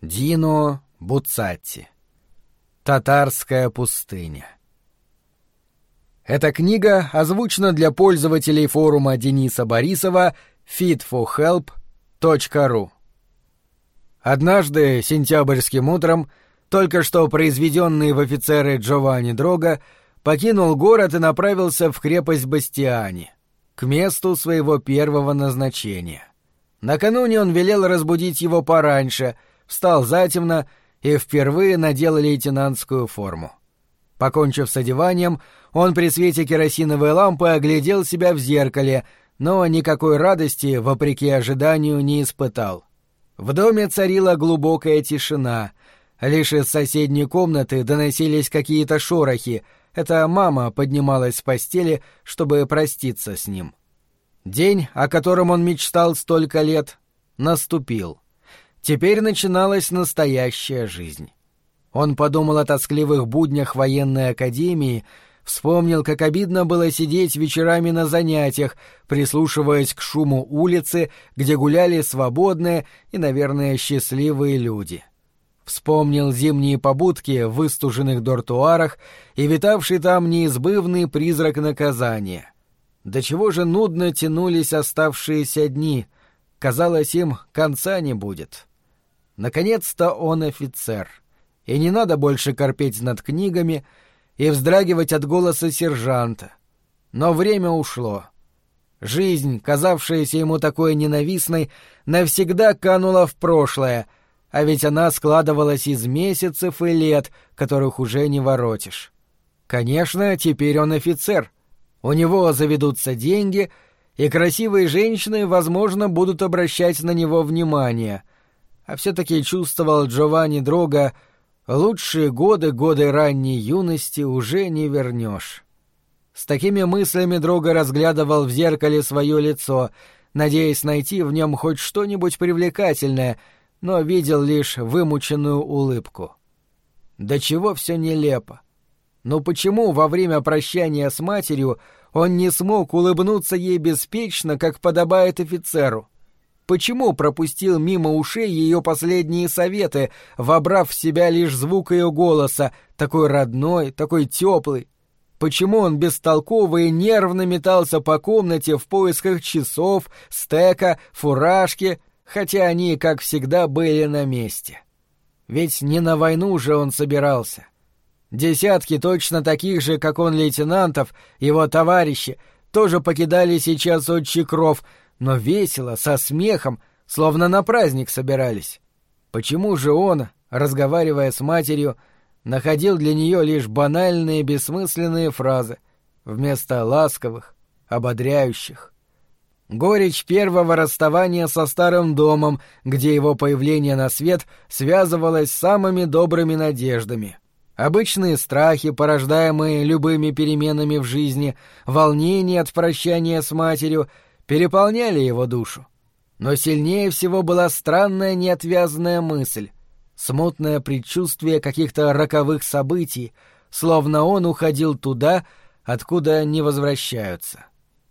Дино Буццати. Татарская пустыня. Эта книга озвучена для пользователей форума Дениса Борисова fit4help.ru. Однажды, сентябрьским утром, только что произведенный в офицеры Джованни Дрога покинул город и направился в крепость Бастиани, к месту своего первого назначения. Накануне он велел разбудить его пораньше, встал затемно и впервые надел лейтенантскую форму. Покончив с одеванием, он при свете керосиновой лампы оглядел себя в зеркале, но никакой радости, вопреки ожиданию, не испытал. В доме царила глубокая тишина. Лишь из соседней комнаты доносились какие-то шорохи. Это мама поднималась с постели, чтобы проститься с ним. День, о котором он мечтал столько лет, наступил. Теперь начиналась настоящая жизнь. Он подумал о тоскливых буднях военной академии, вспомнил, как обидно было сидеть вечерами на занятиях, прислушиваясь к шуму улицы, где гуляли свободные и, наверное, счастливые люди. Вспомнил зимние побудки в выстуженных дортуарах и витавший там неизбывный призрак наказания. До чего же нудно тянулись оставшиеся дни. Казалось, им конца не будет. Наконец-то он офицер. И не надо больше корпеть над книгами и вздрагивать от голоса сержанта. Но время ушло. Жизнь, казавшаяся ему такой ненавистной, навсегда канула в прошлое, а ведь она складывалась из месяцев и лет, которых уже не воротишь. Конечно, теперь он офицер. У него заведутся деньги, и красивые женщины, возможно, будут обращать на него внимание. А все-таки чувствовал Джованни Дрога, лучшие годы ранней юности уже не вернешь. С такими мыслями Дрога разглядывал в зеркале свое лицо, надеясь найти в нем хоть что-нибудь привлекательное, но видел лишь вымученную улыбку. До чего все нелепо. Но почему во время прощания с матерью он не смог улыбнуться ей беспечно, как подобает офицеру? Почему пропустил мимо ушей ее последние советы, вобрав в себя лишь звук ее голоса, такой родной, такой теплый? Почему он бестолково и нервно метался по комнате в поисках часов, стека, фуражки, хотя они, как всегда, были на месте? Ведь не на войну же он собирался. Десятки точно таких же, как он, лейтенантов, его товарищи, тоже покидали сейчас отчий кров, но весело, со смехом, словно на праздник собирались. Почему же он, разговаривая с матерью, находил для нее лишь банальные бессмысленные фразы, вместо ласковых, ободряющих? Горечь первого расставания со старым домом, где его появление на свет связывалось с самыми добрыми надеждами. Обычные страхи, порождаемые любыми переменами в жизни, волнение от прощания с матерью, переполняли его душу. Но сильнее всего была странная неотвязная мысль, смутное предчувствие каких-то роковых событий, словно он уходил туда, откуда не возвращаются.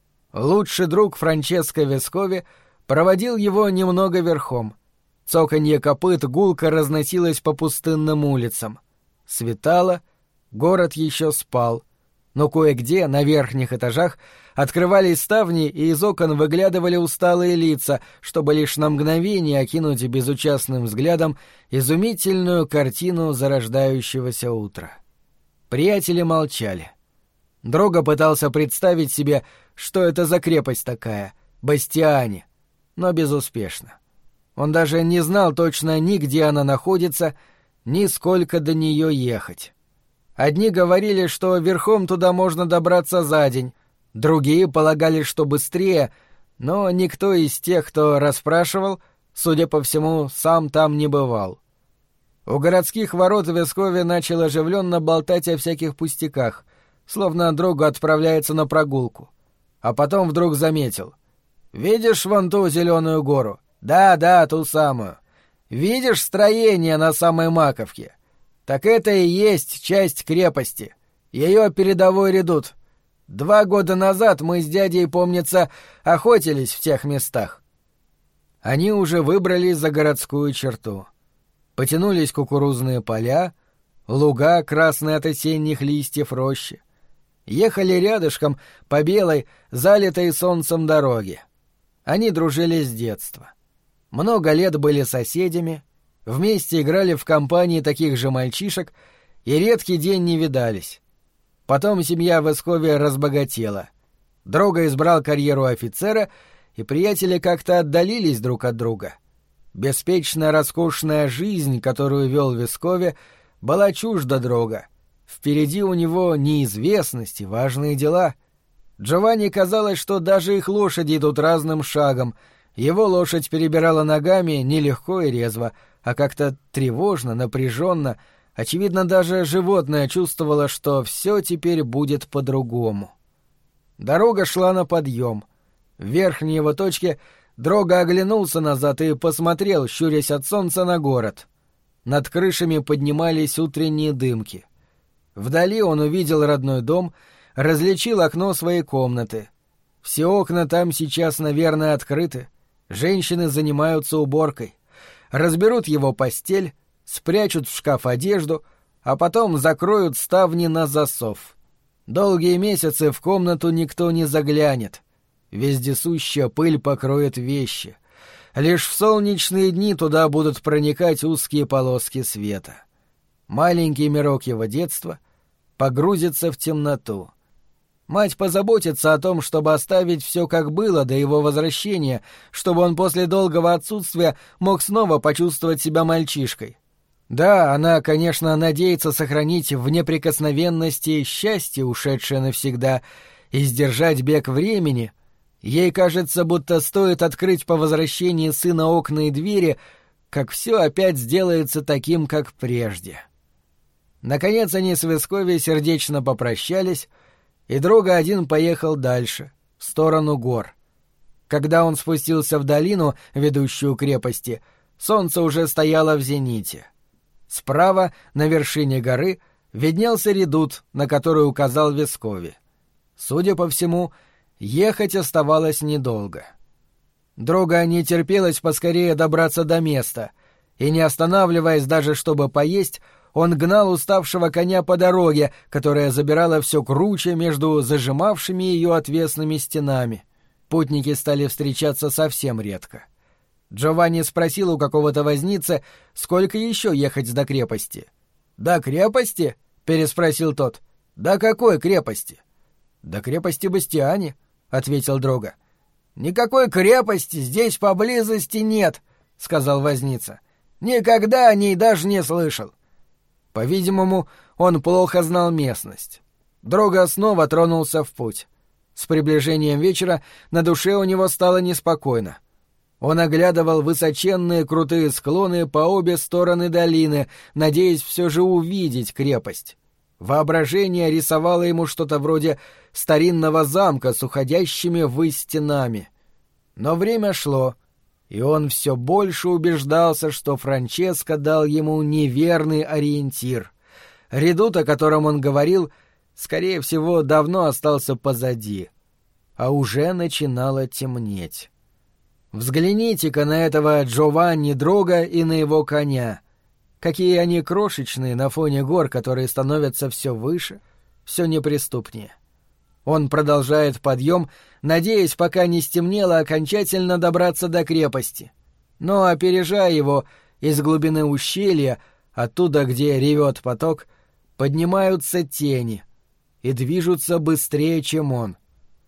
Лучший друг Франческо Вескови проводил его немного верхом. Цоканье копыт гулко разносилось по пустынным улицам. Светало, город еще спал, но кое-где, на верхних этажах, открывались ставни, и из окон выглядывали усталые лица, чтобы лишь на мгновение окинуть безучастным взглядом изумительную картину зарождающегося утра. Приятели молчали. Дрога пытался представить себе, что это за крепость такая, Бастиани, но безуспешно. Он даже не знал точно ни где она находится, ни сколько до нее ехать. Одни говорили, что верхом туда можно добраться за день, другие полагали, что быстрее, но никто из тех, кто расспрашивал, судя по всему, сам там не бывал. У городских ворот Вескови начал оживленно болтать о всяких пустяках, словно Дрога отправляется на прогулку. А потом вдруг заметил. «Видишь вон ту зеленую гору? Да, ту самую. Видишь строение на самой маковке? Так это и есть часть крепости. Ее передовой редут. 2 года назад мы с дядей, помнится, охотились в тех местах». Они уже выбрались за городскую черту. Потянулись кукурузные поля, луга, красные от осенних листьев рощи. Ехали рядышком по белой, залитой солнцем дороге. Они дружили с детства. Много лет были соседями, вместе играли в компании таких же мальчишек и редкий день не видались. Потом семья в Эскове разбогатела. Дрога избрал карьеру офицера, и приятели как-то отдалились друг от друга. Беспечно роскошная жизнь, которую вел в Эскове, была чужда Дрога. Впереди у него неизвестность и важные дела. Джованни казалось, что даже их лошади идут разным шагом. Его лошадь перебирала ногами не легко и резво, а как-то тревожно, напряженно. Очевидно, даже животное чувствовало, что все теперь будет по-другому. Дорога шла на подъем. В верхней его точке Дрога оглянулся назад и посмотрел, щурясь от солнца, на город. Над крышами поднимались утренние дымки. Вдали он увидел родной дом, различил окно своей комнаты. Все окна там сейчас, наверное, открыты. Женщины занимаются уборкой. Разберут его постель, спрячут в шкаф одежду, а потом закроют ставни на засов. Долгие месяцы в комнату никто не заглянет. Вездесущая пыль покроет вещи. Лишь в солнечные дни туда будут проникать узкие полоски света. Маленький мирок его детства погрузится в темноту. Мать позаботится о том, чтобы оставить все как было до его возвращения, чтобы он после долгого отсутствия мог снова почувствовать себя мальчишкой. Да, она, конечно, надеется сохранить в неприкосновенности счастье, ушедшее навсегда, и сдержать бег времени. Ей кажется, будто стоит открыть по возвращении сына окна и двери, как все опять сделается таким, как прежде. Наконец они с Вескови сердечно попрощались, и Дрога один поехал дальше, в сторону гор. Когда он спустился в долину, ведущую к крепости, солнце уже стояло в зените. Справа, на вершине горы, виднелся редут, на который указал Вескови. Судя по всему, ехать оставалось недолго. Дрога не терпелось поскорее добраться до места, и, не останавливаясь даже чтобы поесть, он гнал уставшего коня по дороге, которая забирала все круче между зажимавшими ее отвесными стенами. Путники стали встречаться совсем редко. Джованни спросил у какого-то возницы, сколько еще ехать до крепости. «До крепости?» — переспросил тот. «До какой крепости?» «До крепости Бастиани», — ответил Дрога. «Никакой крепости здесь поблизости нет», — сказал возница. «Никогда о ней даже не слышал». По-видимому, он плохо знал местность. Дрога снова тронулся в путь. С приближением вечера на душе у него стало неспокойно. Он оглядывал высоченные крутые склоны по обе стороны долины, надеясь все же увидеть крепость. Воображение рисовало ему что-то вроде старинного замка с уходящими ввысь стенами. Но время шло, и он все больше убеждался, что Франческо дал ему неверный ориентир. Редут, о котором он говорил, скорее всего, давно остался позади, а уже начинало темнеть. Взгляните-ка на этого Джованни Дрога и на его коня. Какие они крошечные на фоне гор, которые становятся все выше, все неприступнее. Он продолжает подъем, надеясь, пока не стемнело, окончательно добраться до крепости. Но, опережая его, из глубины ущелья, оттуда, где ревет поток, поднимаются тени и движутся быстрее, чем он.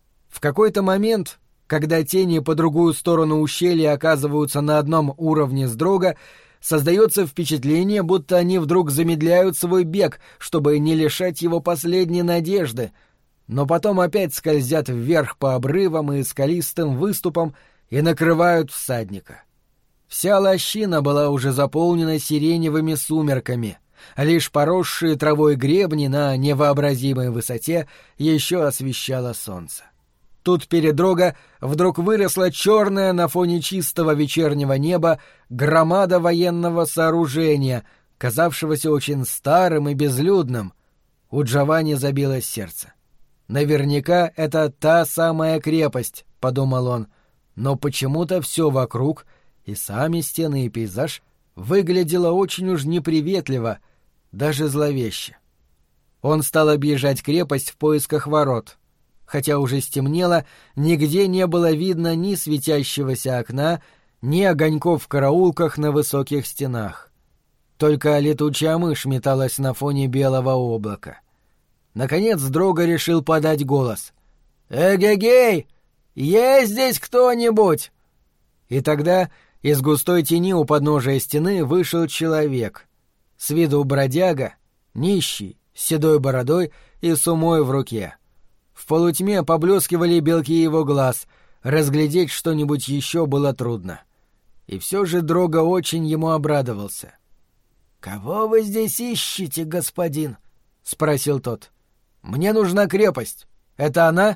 В какой-то момент, когда тени по другую сторону ущелья оказываются на одном уровне с Дрога, создается впечатление, будто они вдруг замедляют свой бег, чтобы не лишать его последней надежды, но потом опять скользят вверх по обрывам и скалистым выступам и накрывают всадника. Вся лощина была уже заполнена сиреневыми сумерками, а лишь поросшие травой гребни на невообразимой высоте еще освещало солнце. Тут перед Дрога вдруг выросла черная на фоне чистого вечернего неба громада военного сооружения, казавшегося очень старым и безлюдным. У Джованни забилось сердце. «Наверняка это та самая крепость», — подумал он, — «но почему-то все вокруг, и сами стены, и пейзаж, выглядело очень уж неприветливо, даже зловеще. Он стал объезжать крепость в поисках ворот. Хотя уже стемнело, нигде не было видно ни светящегося окна, ни огоньков в караулках на высоких стенах. Только летучая мышь металась на фоне белого облака. Наконец Дрога решил подать голос. «Эгегей! Есть здесь кто-нибудь?» И тогда из густой тени у подножия стены вышел человек. С виду бродяга, нищий, с седой бородой и сумой в руке. В полутьме поблескивали белки его глаз, разглядеть что-нибудь еще было трудно. И все же Дрога очень ему обрадовался. «Кого вы здесь ищете, господин?» — спросил тот. «Мне нужна крепость. Это она?»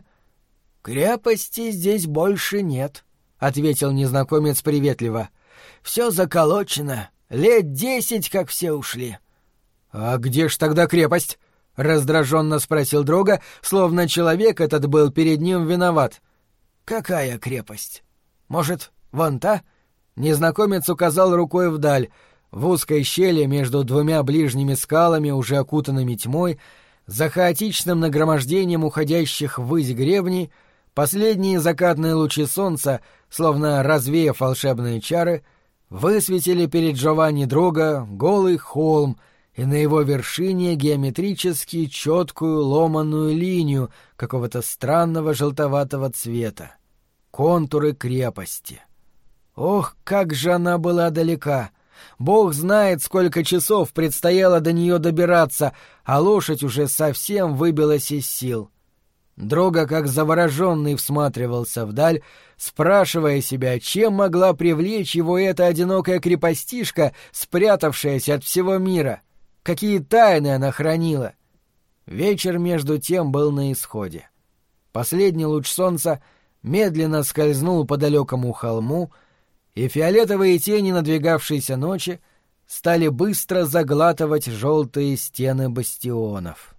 «Крепости здесь больше нет», — ответил незнакомец приветливо. «Все заколочено. 10 лет, как все ушли». «А где ж тогда крепость?» — раздраженно спросил Дрога, словно человек этот был перед ним виноват. «Какая крепость? Может, вон та?» Незнакомец указал рукой вдаль. В узкой щели между двумя ближними скалами, уже окутанными тьмой, за хаотичным нагромождением уходящих ввысь гребней, последние закатные лучи солнца, словно развеяв волшебные чары, высветили перед Джованни Дрога голый холм и на его вершине геометрически четкую ломаную линию какого-то странного желтоватого цвета. Контуры крепости. Ох, как же она была далека! Бог знает, сколько часов предстояло до нее добираться, а лошадь уже совсем выбилась из сил. Дрога, как завороженный, всматривался вдаль, спрашивая себя, чем могла привлечь его эта одинокая крепостишка, спрятавшаяся от всего мира. Какие тайны она хранила? Вечер, между тем, был на исходе. Последний луч солнца медленно скользнул по далекому холму, и фиолетовые тени надвигавшейся ночи стали быстро заглатывать желтые стены бастионов.